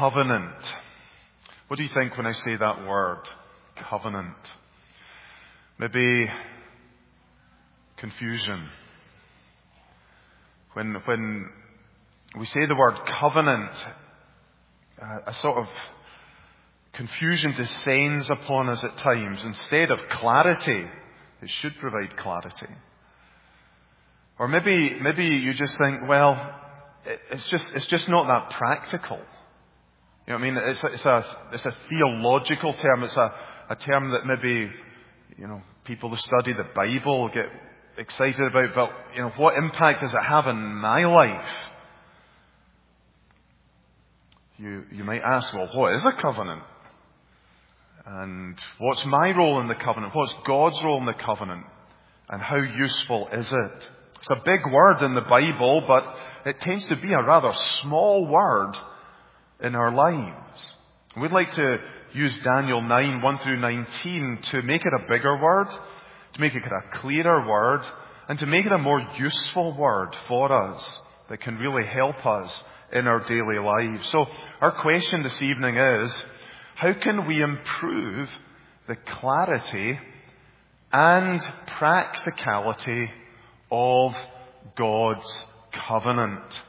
Covenant. What do you think when I say that word? Covenant. Maybe confusion. When we say the word covenant, a sort of confusion descends upon us at times. Instead of clarity, it should provide clarity. Or maybe you just think, well, it's just not that practical. You know what I mean? It's a theological term. It's a term that maybe, people who study the Bible get excited about, but, what impact does it have in my life? You might ask, well, what is a covenant? And what's my role in the covenant? What's God's role in the covenant? And how useful is it? It's a big word in the Bible, but it tends to be a rather small word in our lives. We'd like to use Daniel 9, 1 through 19 to make it a bigger word, to make it a clearer word, and to make it a more useful word for us that can really help us in our daily lives. So our question this evening is, how can we improve the clarity and practicality of God's covenant?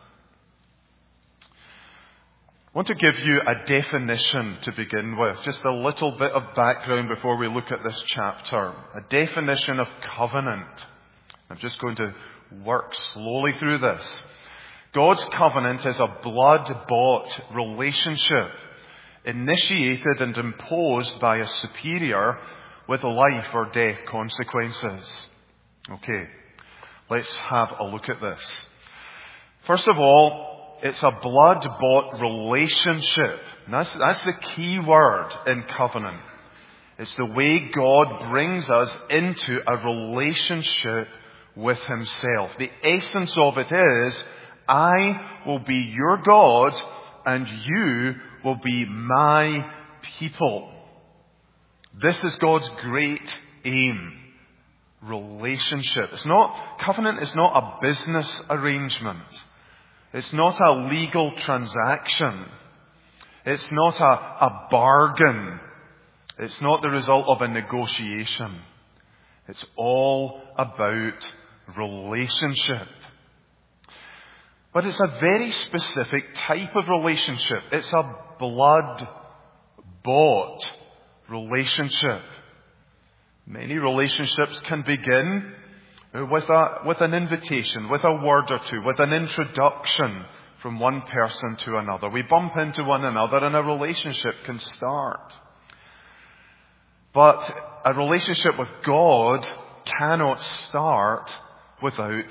I want to give you a definition to begin with, just a little bit of background before we look at this chapter. A definition of covenant. I'm just going to work slowly through this. God's covenant is a blood-bought relationship initiated and imposed by a superior with life or death consequences. Okay, let's have a look at this. First of all, it's a blood-bought relationship. And that's the key word in covenant. It's the way God brings us into a relationship with Himself. The essence of it is, I will be your God and you will be my people. This is God's great aim. Relationship. Covenant is not a business arrangement. It's not a legal transaction. It's not a bargain. It's not the result of a negotiation. It's all about relationship. But it's a very specific type of relationship. It's a blood-bought relationship. Many relationships can begin with an invitation, with a word or two, with an introduction from one person to another. We bump into one another and a relationship can start. But a relationship with God cannot start without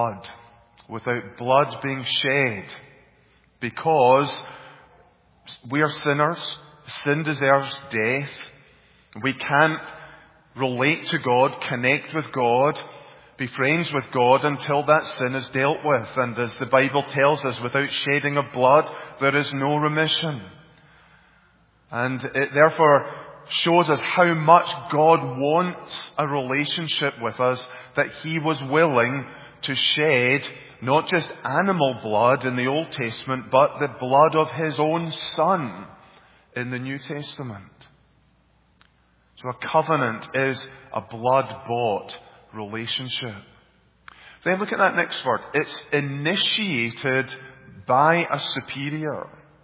blood being shed. Because we are sinners, sin deserves death. We can't relate to God, connect with God, be friends with God until that sin is dealt with. And as the Bible tells us, without shedding of blood, there is no remission. And it therefore shows us how much God wants a relationship with us, that He was willing to shed not just animal blood in the Old Testament, but the blood of His own Son in the New Testament. So a covenant is a blood-bought relationship. Then look at that next word. It's initiated by a superior.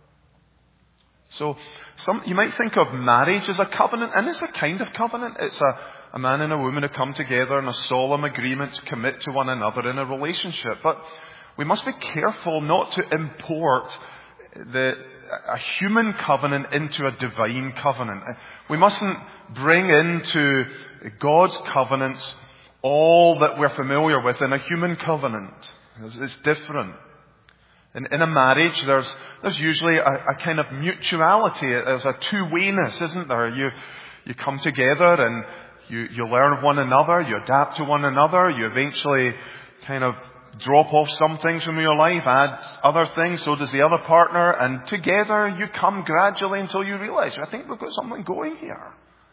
So you might think of marriage as a covenant, and it's a kind of covenant. It's a man and a woman who come together in a solemn agreement to commit to one another in a relationship. But we must be careful not to import a human covenant into a divine covenant. We mustn't bring into God's covenants all that we're familiar with in a human covenant. It's different. In a marriage, there's usually a kind of mutuality. There's a two-wayness, isn't there? You come together and you learn of one another, you adapt to one another, you eventually kind of drop off some things from your life, add other things, so does the other partner, and together you come gradually until you realize, I think we've got something going here.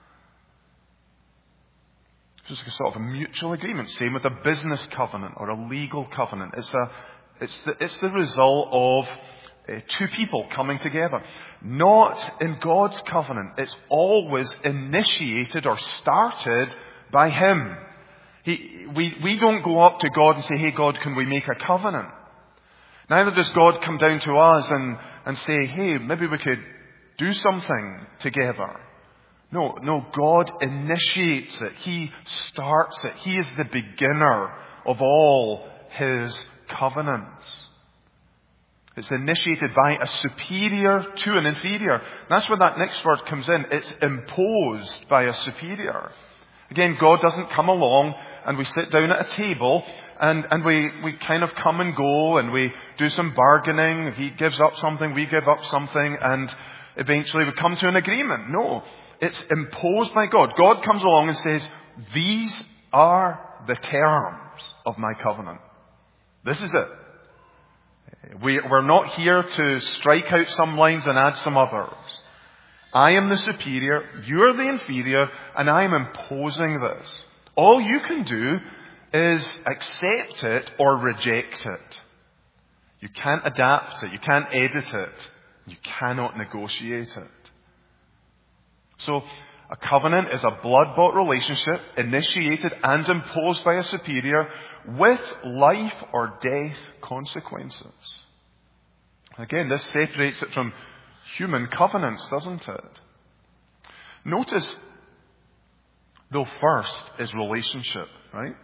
It's just a sort of a mutual agreement. Same with a business covenant or a legal covenant. It's the result of two people coming together. Not in God's covenant. It's always initiated or started by Him. We don't go up to God and say, hey God, can we make a covenant? Neither does God come down to us and say, hey, maybe we could do something together. No, God initiates it. He starts it. He is the beginner of all His covenants. It's initiated by a superior to an inferior. That's where that next word comes in. It's imposed by a superior. Again, God doesn't come along and we sit down at a table and we kind of come and go and we do some bargaining. If He gives up something, we give up something, and eventually we come to an agreement. No, it's imposed by God. God comes along and says, these are the terms of my covenant. This is it. We're not here to strike out some lines and add some others. I am the superior, you're the inferior, and I am imposing this. All you can do is accept it or reject it. You can't adapt it, you can't edit it, you cannot negotiate it. So, a covenant is a blood-bought relationship initiated and imposed by a superior with life or death consequences. Again, this separates it from human covenants, doesn't it? Notice, though, first is relationship, right?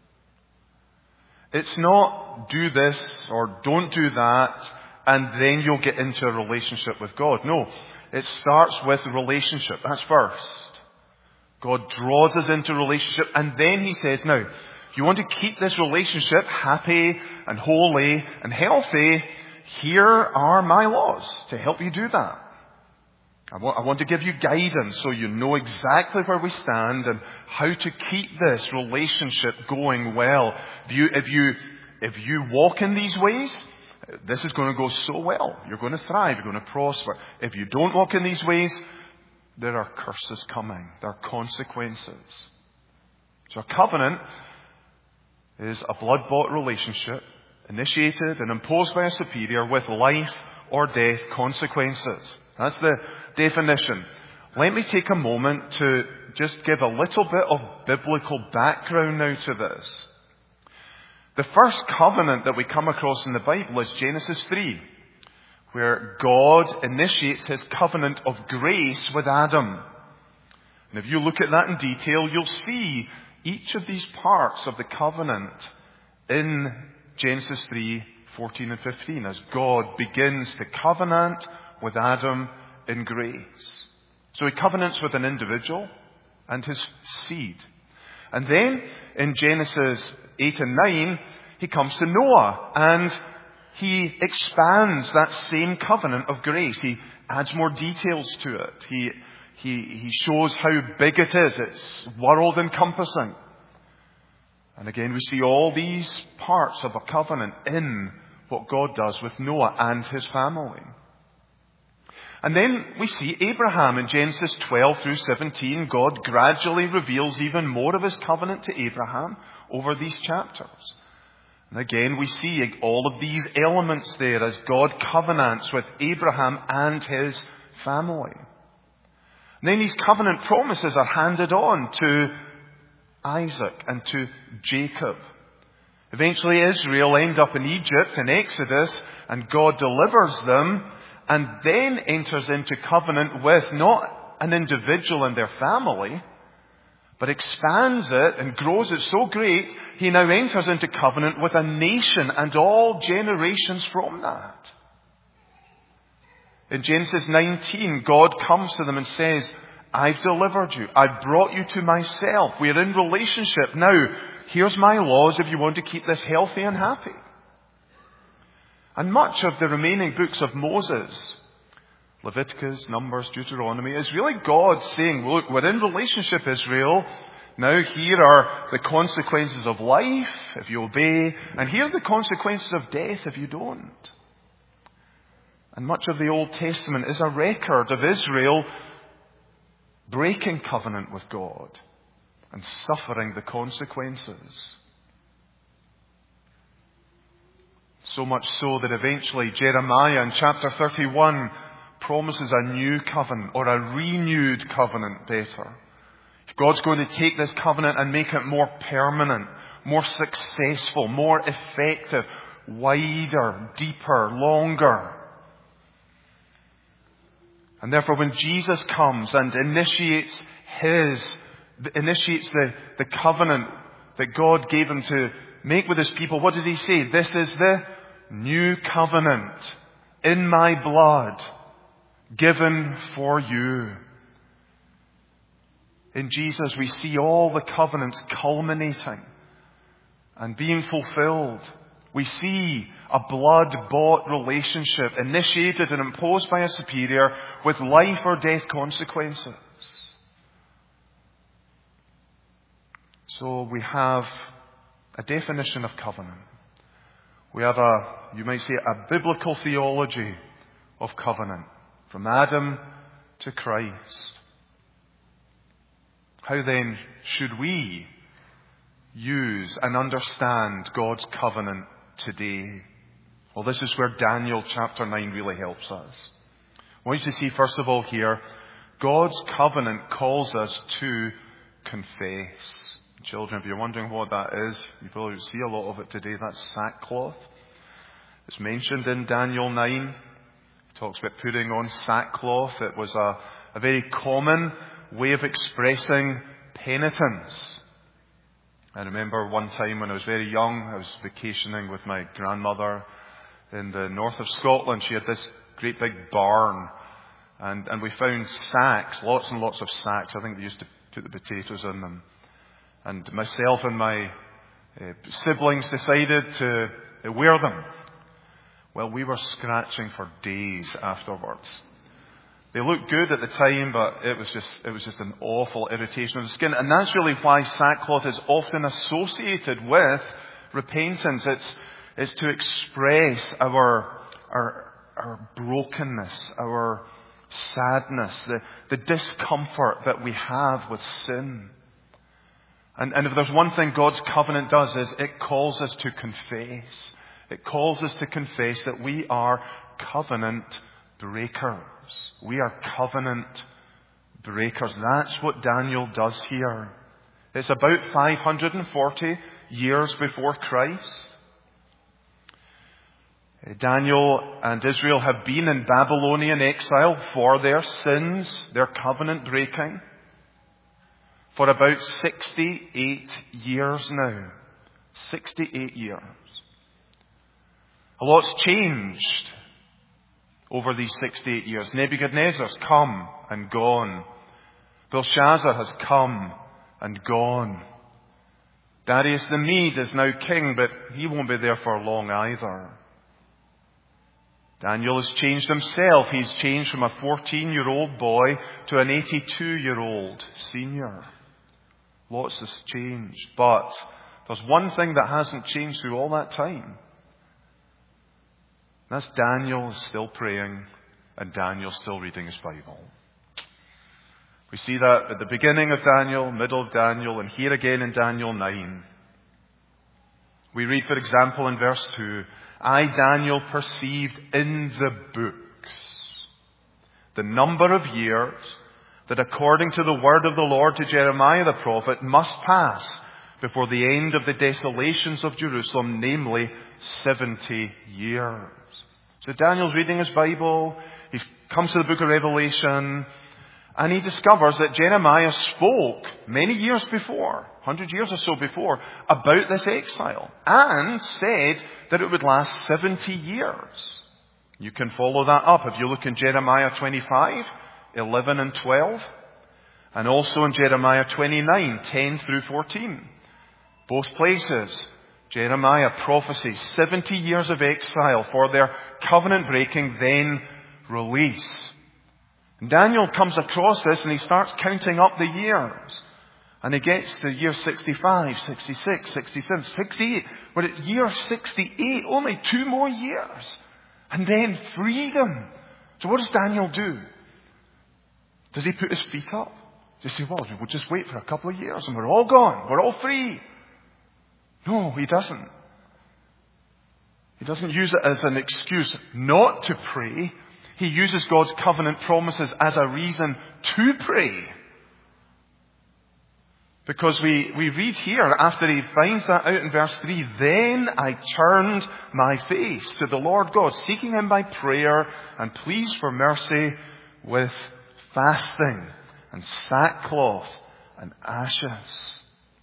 It's not do this or don't do that and then you'll get into a relationship with God. No, it starts with relationship. That's first. God draws us into relationship and then He says, now, if you want to keep this relationship happy and holy and healthy, here are my laws to help you do that. I want to give you guidance so you know exactly where we stand and how to keep this relationship going well. If you walk in these ways, this is going to go so well. You're going to thrive. You're going to prosper. If you don't walk in these ways, there are curses coming. There are consequences. So a covenant is a blood-bought relationship initiated and imposed by a superior with life or death consequences. That's the definition. Let me take a moment to just give a little bit of biblical background now to this. The first covenant that we come across in the Bible is Genesis 3, where God initiates His covenant of grace with Adam. And if you look at that in detail, you'll see each of these parts of the covenant in Genesis 3, 14 and 15, as God begins to covenant with Adam in grace. So He covenants with an individual and his seed. And then in Genesis 8 and 9, He comes to Noah and He expands that same covenant of grace. He adds more details to it. He shows how big it is. It's world encompassing. And again, we see all these parts of a covenant in what God does with Noah and his family. And then we see Abraham in Genesis 12 through 17. God gradually reveals even more of His covenant to Abraham over these chapters. And again, we see all of these elements there as God covenants with Abraham and his family. And then these covenant promises are handed on to Isaac and to Jacob. Eventually Israel end up in Egypt in Exodus and God delivers them and then enters into covenant with not an individual and their family, but expands it and grows it so great, He now enters into covenant with a nation and all generations from that. In Genesis 19, God comes to them and says, I've delivered you. I've brought you to myself. We're in relationship. Now, here's my laws if you want to keep this healthy and happy. And much of the remaining books of Moses, Leviticus, Numbers, Deuteronomy, is really God saying, look, we're in relationship, Israel. Now here are the consequences of life if you obey, and here are the consequences of death if you don't. And much of the Old Testament is a record of Israel breaking covenant with God and suffering the consequences. So much so that eventually Jeremiah in chapter 31 promises a new covenant, or a renewed covenant better. God's going to take this covenant and make it more permanent, more successful, more effective, wider, deeper, longer. And therefore when Jesus comes and initiates the covenant that God gave him to make with his people, what does he say? This is the new covenant in my blood, given for you. In Jesus we see all the covenants culminating and being fulfilled. We see a blood-bought relationship initiated and imposed by a superior with life or death consequences. So we have a definition of covenant. We have you might say, a biblical theology of covenant, from Adam to Christ. How then should we use and understand God's covenant today? Well, this is where Daniel chapter 9 really helps us. I want you to see, first of all, here, God's covenant calls us to confess. Children, if you're wondering what that is, you probably see a lot of it today. That's sackcloth. It's mentioned in Daniel 9. It talks about putting on sackcloth. It was a very common way of expressing penitence. I remember one time when I was very young, I was vacationing with my grandmother in the north of Scotland. She had this great big barn, and we found sacks, lots and lots of sacks. I think they used to put the potatoes in them. And myself and my siblings decided to wear them. Well, we were scratching for days afterwards. They looked good at the time, but it was just an awful irritation of the skin. And that's really why sackcloth is often associated with repentance. It's to express our brokenness, our sadness, the discomfort that we have with sin. And if there's one thing God's covenant does, is it calls us to confess. It calls us to confess that we are covenant breakers. We are covenant breakers. That's what Daniel does here. It's about 540 years before Christ. Daniel and Israel have been in Babylonian exile for their sins, their covenant breaking, for about 68 years now. 68 years. A lot's changed over these 68 years. Nebuchadnezzar's come and gone. Belshazzar has come and gone. Darius the Mede is now king, but he won't be there for long either. Daniel has changed himself. He's changed from a 14-year-old boy to an 82-year-old senior. Lots has changed. But there's one thing that hasn't changed through all that time. That's Daniel is still praying, and Daniel's still reading his Bible. We see that at the beginning of Daniel, middle of Daniel, and here again in Daniel 9. We read, for example, in verse 2, I, Daniel, perceived in the books the number of years that according to the word of the Lord to Jeremiah the prophet must pass before the end of the desolations of Jerusalem, namely 70 years. So Daniel's reading his Bible, he comes to the book of Revelation, and he discovers that Jeremiah spoke many years before, 100 years or so before, about this exile, and said that it would last 70 years. You can follow that up if you look in Jeremiah 25, 11 and 12, and also in Jeremiah 29, 10 through 14. Both places, Jeremiah prophesies 70 years of exile for their covenant breaking, then release. And Daniel comes across this and he starts counting up the years. And he gets to year 65, 66, 67, 68. We're at year 68, only 2 more years. And then freedom. So what does Daniel do? Does he put his feet up? Does he say, well, we'll just wait for a couple of years and we're all gone. We're all free. No, he doesn't. He doesn't use it as an excuse not to pray. He uses God's covenant promises as a reason to pray. Because we read here, after he finds that out in verse 3, then I turned my face to the Lord God, seeking him by prayer and pleas for mercy with fasting and sackcloth and ashes.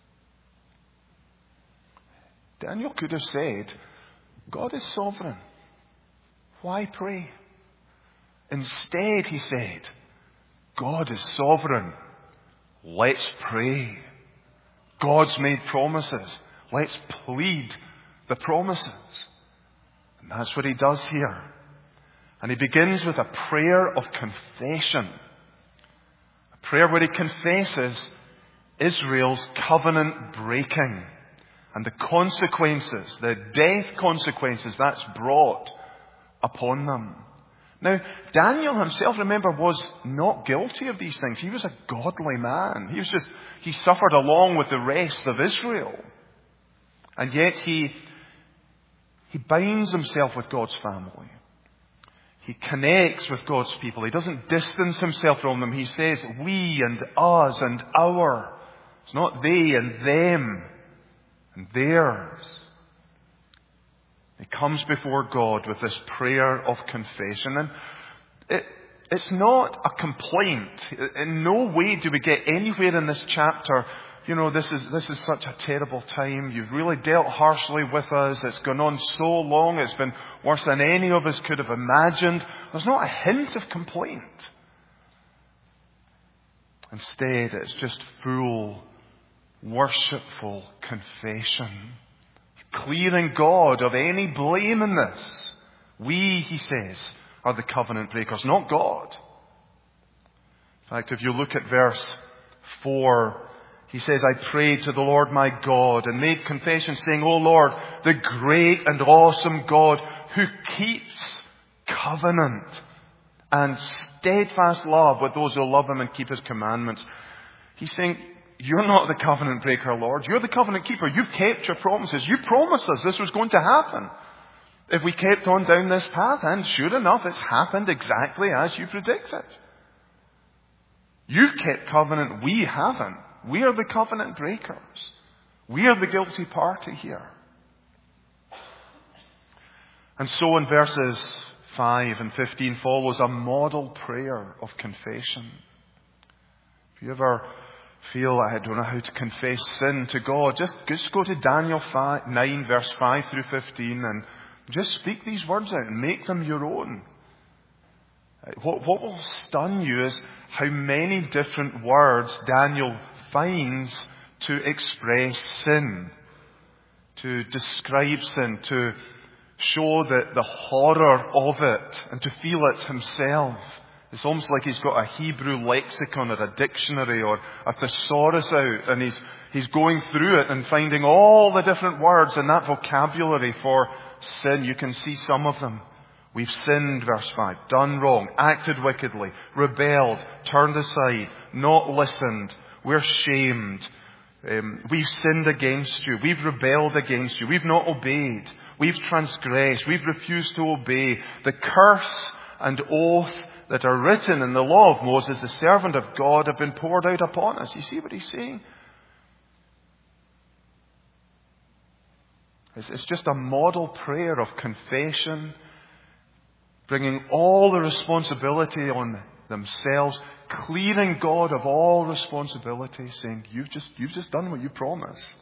Daniel could have said, God is sovereign. Why pray? Instead, he said, God is sovereign. Let's pray. God's made promises. Let's plead the promises. And that's what he does here. And he begins with a prayer of confession. A prayer where he confesses Israel's covenant breaking and the consequences, the death consequences that's brought upon them. Now, Daniel himself, remember, was not guilty of these things. He was a godly man. He suffered along with the rest of Israel. And yet he binds himself with God's family. He connects with God's people. He doesn't distance himself from them. He says, we and us and our. It's not they and them and theirs. He comes before God with this prayer of confession. And it's not a complaint. In no way do we get anywhere in this chapter, this is such a terrible time. You've really dealt harshly with us. It's gone on so long. It's been worse than any of us could have imagined. There's not a hint of complaint. Instead, it's just full, worshipful confession. Clearing God of any blame in this. We, he says, are the covenant breakers, not God. In fact, if you look at verse 4, he says, I prayed to the Lord my God and made confession saying, O Lord, the great and awesome God who keeps covenant and steadfast love with those who love him and keep his commandments. He's saying, you're not the covenant breaker, Lord. You're the covenant keeper. You've kept your promises. You promised us this was going to happen if we kept on down this path. And sure enough, it's happened exactly as you predicted. You've kept covenant. We haven't. We are the covenant breakers. We are the guilty party here. And so in verses 5 and 15 follows a model prayer of confession. If you ever feel I don't know how to confess sin to God, just go to Daniel 9 verse 5 through 15 and just speak these words out and make them your own. What will stun you is how many different words Daniel finds to express sin, to describe sin, to show the horror of it and to feel it himself. It's almost like he's got a Hebrew lexicon or a dictionary or a thesaurus out, and he's going through it and finding all the different words in that vocabulary for sin. You can see some of them. We've sinned, verse 5, done wrong, acted wickedly, rebelled, turned aside, not listened. We're shamed. We've sinned against you. We've rebelled against you. We've not obeyed. We've transgressed. We've refused to obey. The curse and oath that are written in the law of Moses, the servant of God, have been poured out upon us. You see what he's saying? It's just a model prayer of confession, bringing all the responsibility on themselves, clearing God of all responsibility, saying, you've just done what you promised.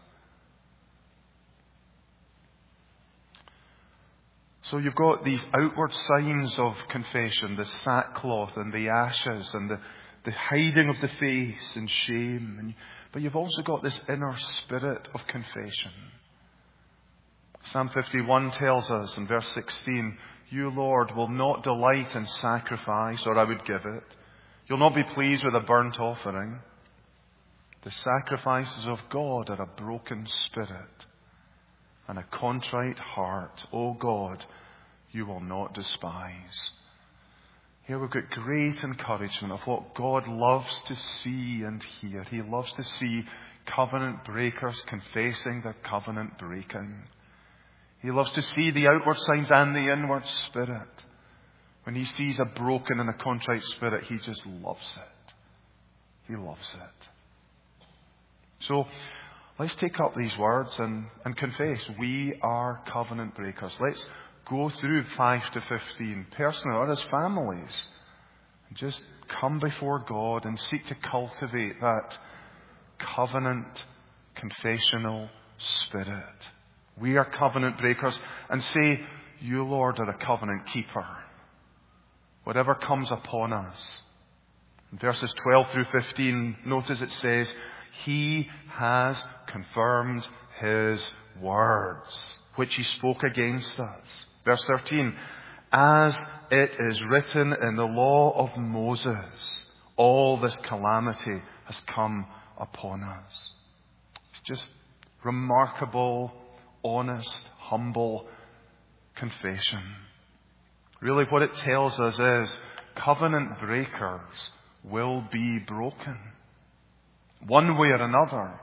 So you've got these outward signs of confession, the sackcloth and the ashes and the hiding of the face and shame. But you've also got this inner spirit of confession. Psalm 51 tells us in verse 16, you, Lord, will not delight in sacrifice, or I would give it. You'll not be pleased with a burnt offering. The sacrifices of God are a broken spirit and a contrite heart. O God, you will not despise. Here we've got great encouragement of what God loves to see and hear. He loves to see covenant breakers confessing their covenant breaking. He loves to see the outward signs and the inward spirit. When he sees a broken and a contrite spirit, he just loves it. He loves it. So, let's take up these words and confess. We are covenant breakers. Let's go through 5 to 15, personally or as families, and just come before God and seek to cultivate that covenant, confessional spirit. We are covenant breakers, and say, you, Lord, are a covenant keeper. Whatever comes upon us. In verses 12 through 15, notice it says, He has confirmed His words, which He spoke against us. Verse 13, as it is written in the law of Moses, all this calamity has come upon us. It's just remarkable, honest, humble confession. Really what it tells us is covenant breakers will be broken. One way or another.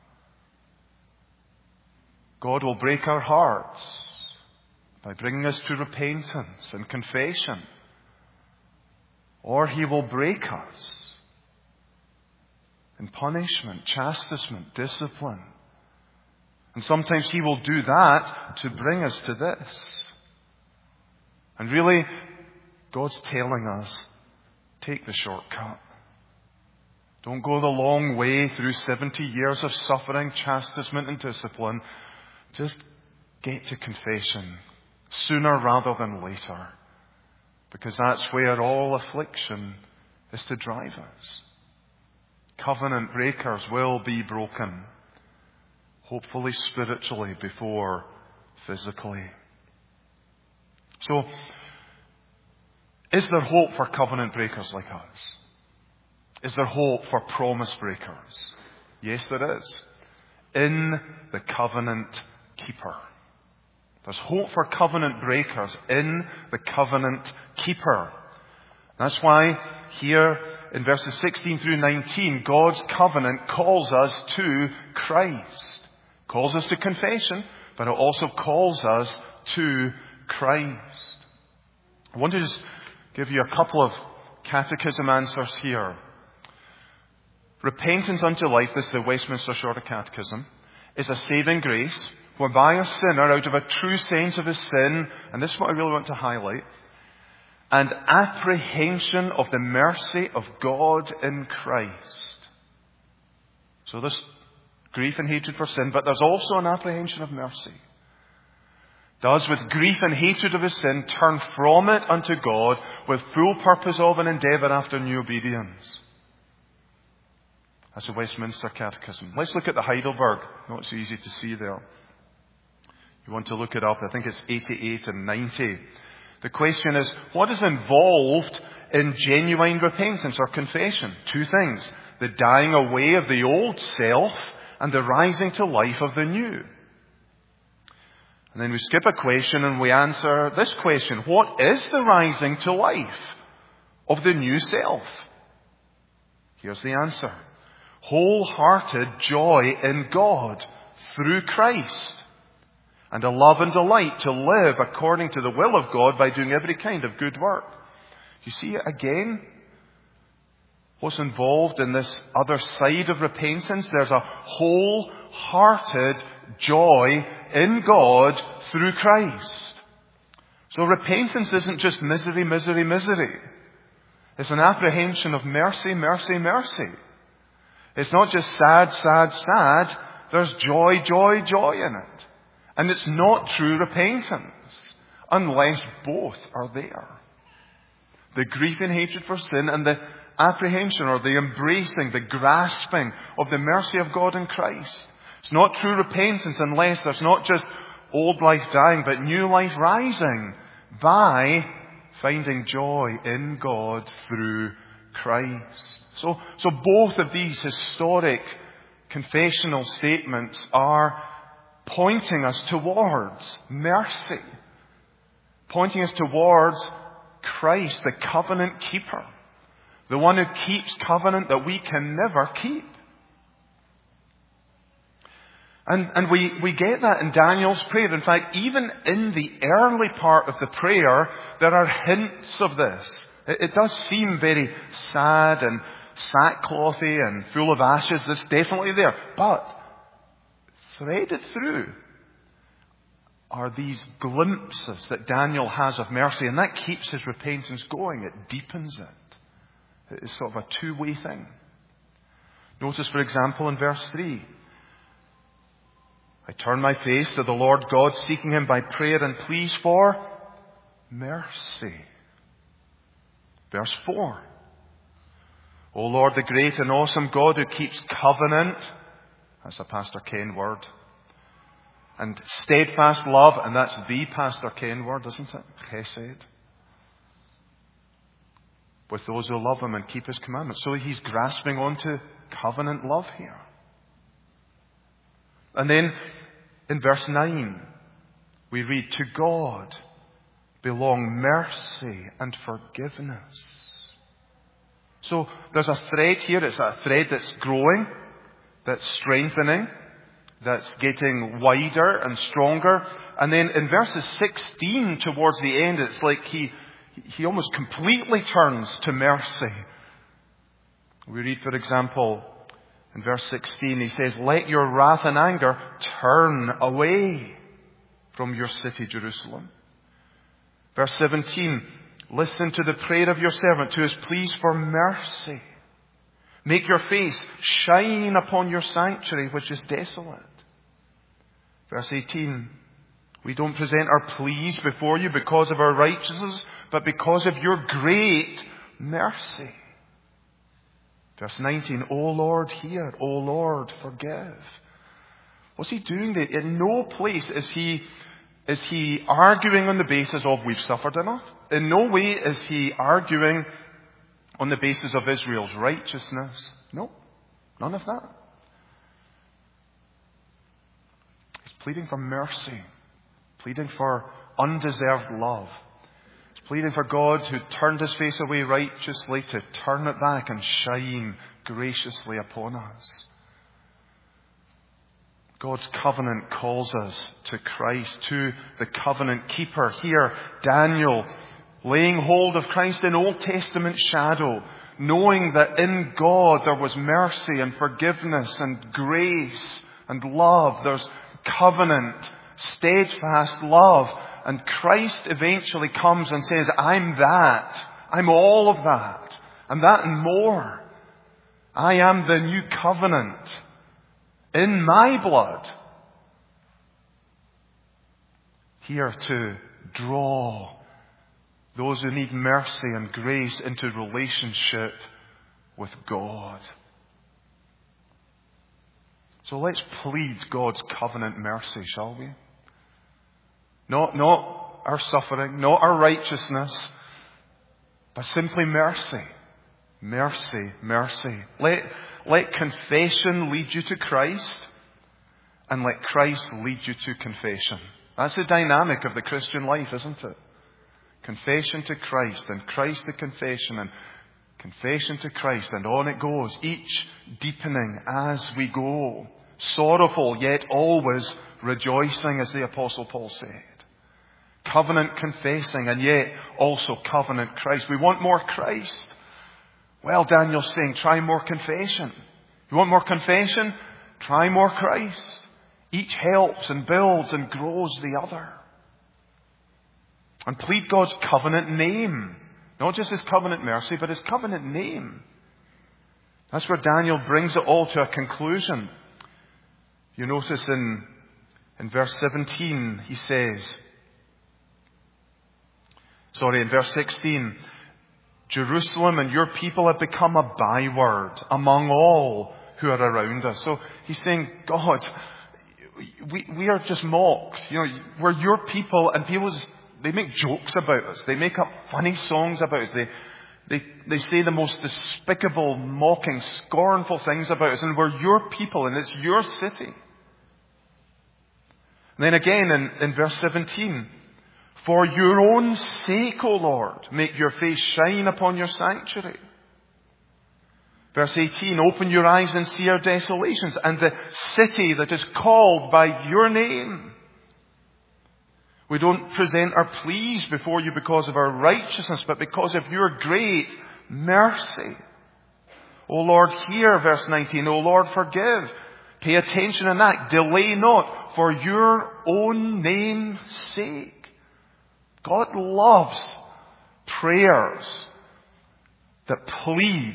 God will break our hearts by bringing us to repentance and confession. Or He will break us in punishment, chastisement, discipline. And sometimes He will do that to bring us to this. And really, God's telling us, take the shortcut. Don't go the long way through 70 years of suffering, chastisement and discipline. Just get to confession sooner rather than later. Because that's where all affliction is to drive us. Covenant breakers will be broken. Hopefully spiritually before physically. So, is there hope for covenant breakers like us? Is there hope for promise breakers? Yes, there is. In the covenant keeper. There's hope for covenant breakers in the covenant keeper. That's why here in verses 16 through 19, God's covenant calls us to Christ. Calls us to confession, but it also calls us to Christ. I want to just give you a couple of catechism answers here. Repentance unto life, this is the Westminster Shorter Catechism, is a saving grace whereby a sinner, out of a true sense of his sin, and this is what I really want to highlight, and apprehension of the mercy of God in Christ. So there's grief and hatred for sin, but there's also an apprehension of mercy. Does with grief and hatred of his sin turn from it unto God with full purpose of and endeavour after new obedience. That's the Westminster Catechism. Let's look at the Heidelberg. Not so easy to see there. You want to look it up. I think it's 88 and 90. The question is, what is involved in genuine repentance or confession? Two things. The dying away of the old self and the rising to life of the new. And then we skip a question and we answer this question. What is the rising to life of the new self? Here's the answer. Wholehearted joy in God through Christ. And a love and delight to live according to the will of God by doing every kind of good work. You see again what's involved in this other side of repentance? There's a wholehearted joy in God through Christ. So repentance isn't just misery, misery, misery. It's an apprehension of mercy, mercy, mercy. It's not just sad, sad, sad. There's joy, joy, joy in it. And it's not true repentance unless both are there. The grief and hatred for sin and the apprehension or the embracing, the grasping of the mercy of God in Christ. It's not true repentance unless there's not just old life dying, but new life rising by finding joy in God through Christ. So both of these historic confessional statements are pointing us towards mercy. Pointing us towards Christ, the covenant keeper. The one who keeps covenant that we can never keep. And we get that in Daniel's prayer. In fact, even in the early part of the prayer, there are hints of this. It does seem very sad and sackclothy and full of ashes. It's definitely there. But threaded through are these glimpses that Daniel has of mercy. And that keeps his repentance going. It deepens it. It's sort of a two-way thing. Notice, for example, in verse 3. I turn my face to the Lord God, seeking Him by prayer and pleas for mercy. Verse 4. O Lord, the great and awesome God who keeps covenant. That's a Pastor Ken word. And steadfast love, and that's the Pastor Ken word, isn't it? Chesed. With those who love Him and keep His commandments. So he's grasping onto covenant love here. And then in verse 9, we read, to God belong mercy and forgiveness. So there's a thread here. It's a thread that's growing, that's strengthening, that's getting wider and stronger. And then in verses 16 towards the end, it's like he almost completely turns to mercy. We read, for example, in verse 16, he says, let your wrath and anger turn away from your city, Jerusalem. Verse 17, listen to the prayer of your servant who is pleased for mercy. Make your face shine upon your sanctuary, which is desolate. Verse 18, we don't present our pleas before you because of our righteousness, but because of your great mercy. Verse 19, O Lord, hear. O Lord, forgive. What's he doing there? In no place is he arguing on the basis of we've suffered enough. In no way is he arguing on the basis of Israel's righteousness. No, none of that. He's pleading for mercy, pleading for undeserved love. He's pleading for God who turned His face away righteously to turn it back and shine graciously upon us. God's covenant calls us to Christ, to the covenant keeper. Here, Daniel, laying hold of Christ in Old Testament shadow, knowing that in God there was mercy and forgiveness and grace and love. There's covenant, steadfast love. And Christ eventually comes and says, I'm that. I'm all of that. I'm that and more. I am the new covenant in my blood. Here to draw those who need mercy and grace into relationship with God. So let's plead God's covenant mercy, shall we? Not our suffering, not our righteousness, but simply mercy. Mercy, mercy. Let confession lead you to Christ, and let Christ lead you to confession. That's the dynamic of the Christian life, isn't it? Confession to Christ, and Christ to confession, and confession to Christ, and on it goes, each deepening as we go. Sorrowful, yet always rejoicing, as the Apostle Paul said. Covenant confessing, and yet also covenant Christ. We want more Christ. Well, Daniel's saying, try more confession. You want more confession? Try more Christ. Each helps and builds and grows the other. And plead God's covenant name. Not just His covenant mercy, but His covenant name. That's where Daniel brings it all to a conclusion. You notice in verse 17, he says, in verse 16, Jerusalem and your people have become a byword among all who are around us. So he's saying, God, we are just mocked. We're your people, and people they make jokes about us. They make up funny songs about us. They say the most despicable, mocking, scornful things about us. And we're your people, and it's your city. And then again in verse 17, for your own sake, O Lord, make your face shine upon your sanctuary. Verse 18, open your eyes and see our desolations and the city that is called by your name. We don't present our pleas before you because of our righteousness, but because of your great mercy. O Lord, hear, verse 19. O Lord, forgive. Pay attention and act. Delay not for your own name's sake. God loves prayers that plead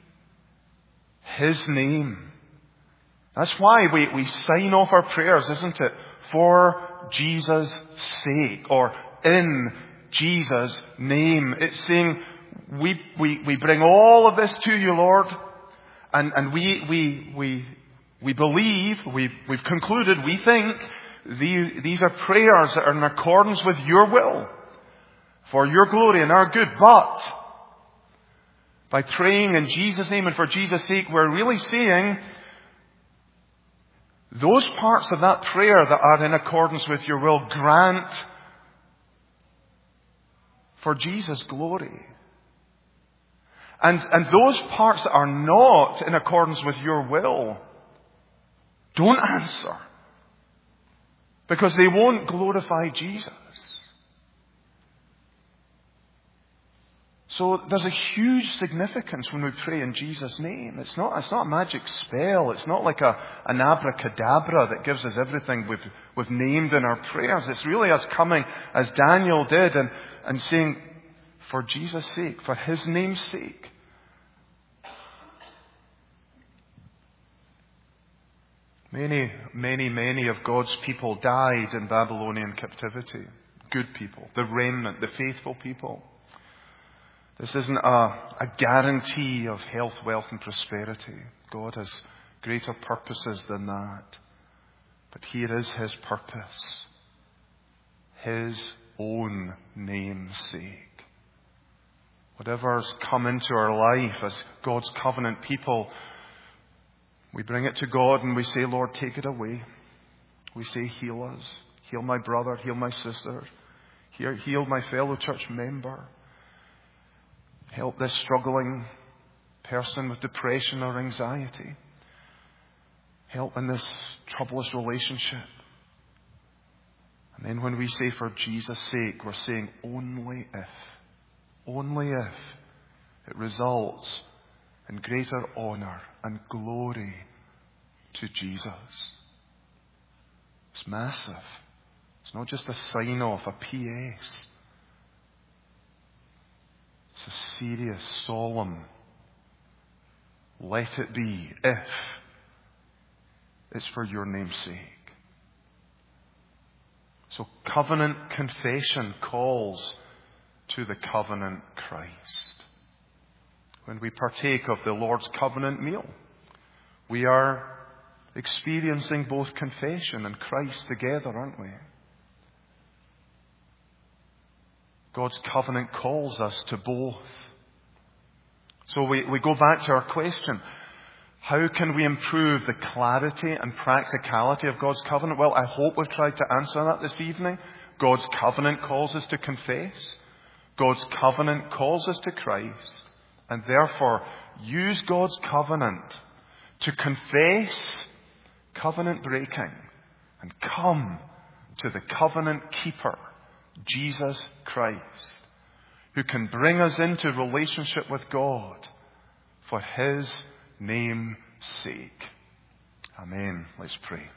His name. That's why we sign off our prayers, isn't it? For Jesus' sake, or in Jesus' name. It's saying, we bring all of this to you, Lord, and we believe, we've concluded, we think these are prayers that are in accordance with your will, for your glory and our good. But by praying in Jesus' name and for Jesus' sake, we're really saying those parts of that prayer that are in accordance with your will, grant for Jesus' glory. And those parts that are not in accordance with your will, don't answer. Because they won't glorify Jesus. So there's a huge significance when we pray in Jesus' name. It's not a magic spell. It's not like an abracadabra that gives us everything we've named in our prayers. It's really us coming as Daniel did and saying, for Jesus' sake, for His name's sake. Many of God's people died in Babylonian captivity. Good people, the remnant, the faithful people. This isn't a guarantee of health, wealth, and prosperity. God has greater purposes than that. But here is His purpose. His own name's sake. Whatever's come into our life as God's covenant people, we bring it to God and we say, Lord, take it away. We say, heal us. Heal my brother. Heal my sister. Heal my fellow church member. Help this struggling person with depression or anxiety. Help in this troublous relationship. And then when we say for Jesus' sake, we're saying only if it results in greater honor and glory to Jesus. It's massive. It's not just a sign-off, a PS. It's a serious, solemn, let it be if it's for your name's sake. So covenant confession calls to the covenant Christ. When we partake of the Lord's covenant meal, we are experiencing both confession and Christ together, aren't we? God's covenant calls us to both. So we go back to our question. How can we improve the clarity and practicality of God's covenant? Well, I hope we've tried to answer that this evening. God's covenant calls us to confess. God's covenant calls us to Christ. And therefore, use God's covenant to confess covenant breaking and come to the covenant keeper, Jesus Christ, who can bring us into relationship with God for His name's sake. Amen. Let's pray.